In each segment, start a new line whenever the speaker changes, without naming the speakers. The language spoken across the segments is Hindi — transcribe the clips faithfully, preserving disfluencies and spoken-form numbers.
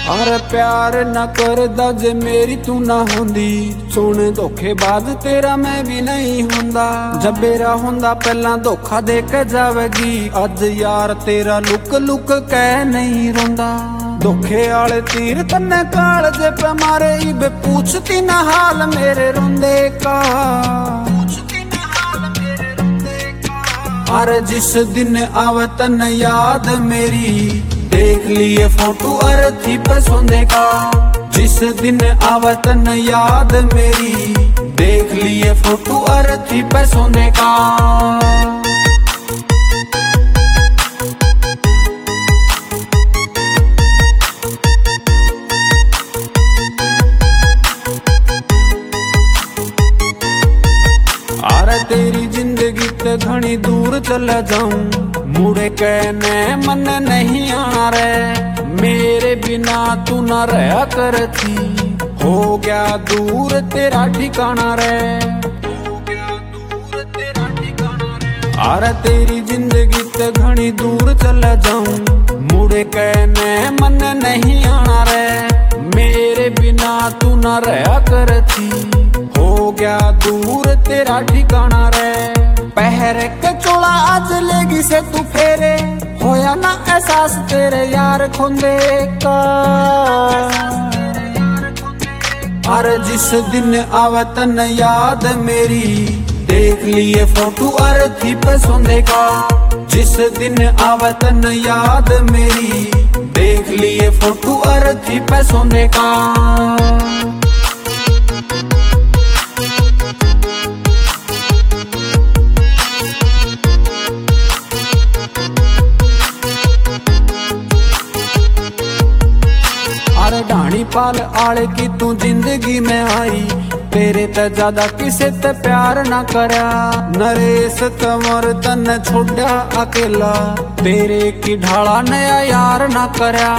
अरे प्यार न करदा जे मेरी तू ना होंदी, सोने धोखेबाज तेरा मैं भी नहीं होंदा। जब मेरा होंदा पहला धोखा दे के जावेगी, अज यार तेरा लुक लुक कह नहीं रोंदा। धोखे आले तीर तन्ने काल जे पे मारे, इबे पूछती ना हाल मेरे रोंदे का। अरे जिस दिन आवे तन याद मेरी, देख लिए फोटो अर्थी पे सोने का। जिस दिन आवे तन याद मेरी, देख लिए फोटो अर्थी पे सोने का। अरे तेरी जिंदगी ते घनी दूर चला जाऊं, मुड़े कहने मन नहीं आ रे। मेरे बिना तू न रहा करती, हो गया दूर तेरा ठिकाना रे। अरे तेरी जिंदगी ते घनी दूर चला जाऊं, मुड़े कहने मन नहीं आना रे। मेरे बिना तू न रहा करती, हो गया दूर तेरा ठिकाना रे। पहर के चोला आज लेगी से तू फेरे, होया ना एहसास तेरे यार खोंदे का। अरे जिस दिन आवे तन याद मेरी, देख लिए फोटो अर्थी पे सोने का। जिस दिन आवे तन याद मेरी, देख लिए फोटो अर्थी पे सोने का। अरे ढाणी पाल आले की तू जिंदगी में आई, तेरे ते ज्यादा किसे ते प्यार ना करया। नरेश तमर तन छोड़ा अकेला, तेरे की ढाला नया यार ना करया।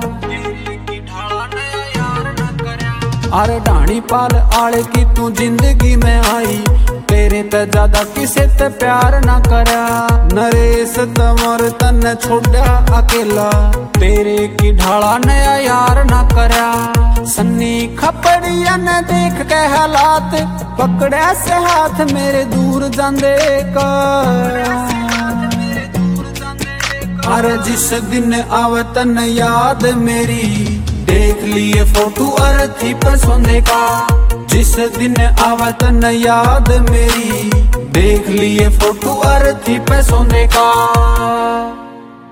अरे ढाणी पाल आले की तू जिंदगी में आई, तेरे ते ज्यादा किसे ते प्यार ना करया। नरेश तमर तन छोड़ा अकेला, तेरे की ढाला नया यार ना करया। सन्नी खपड़िया ने देख के हालात, पकड़े से हाथ मेरे दूर जांदे का। अरे जिस दिन आवे तन याद मेरी, देख लिए फोटो अर्थी पे सोने का। जिस दिन आवे तन याद मेरी, देख लिए फोटो अर्थी पे सोने का।